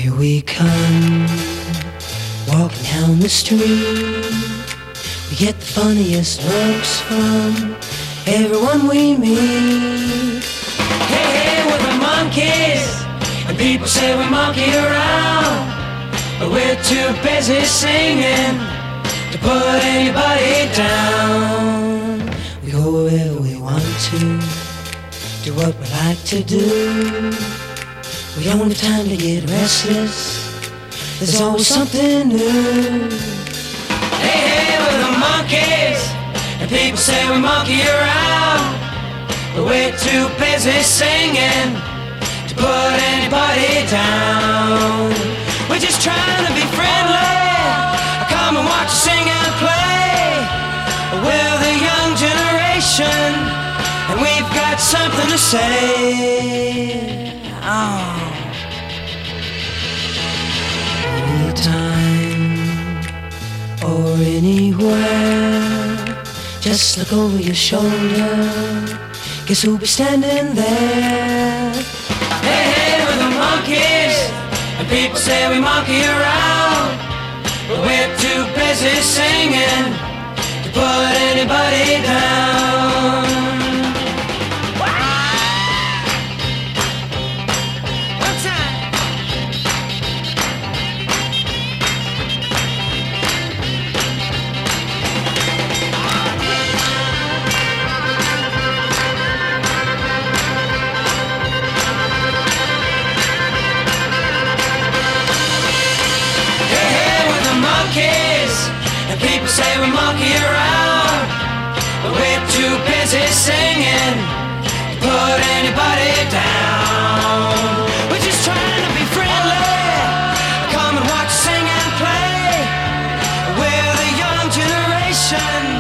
Here we come, walking down the street. We get the funniest looks from everyone we meet. Hey, hey, we're the monkeys, and people say we monkey around, but we're too busy singing to put anybody down. We go wherever we want to, do what we like to do. We don't have time to get restless, there's always something new. Hey, hey, we're the monkeys, and people say we monkey around, but we're too busy singing to put anybody down. We're just trying to be friendly, come and watch us sing and play. We're the young generation, and we've got something to say. Oh. Anytime or anywhere, just look over your shoulder, guess who'll be standing there? Hey, hey, we're the monkeys, and people say we monkey around, but we're too busy singing to put anybody down. And people say we monkey around, but we're too busy singing to put anybody down. We're just trying to be friendly, come and watch us sing and play. We're the young generation,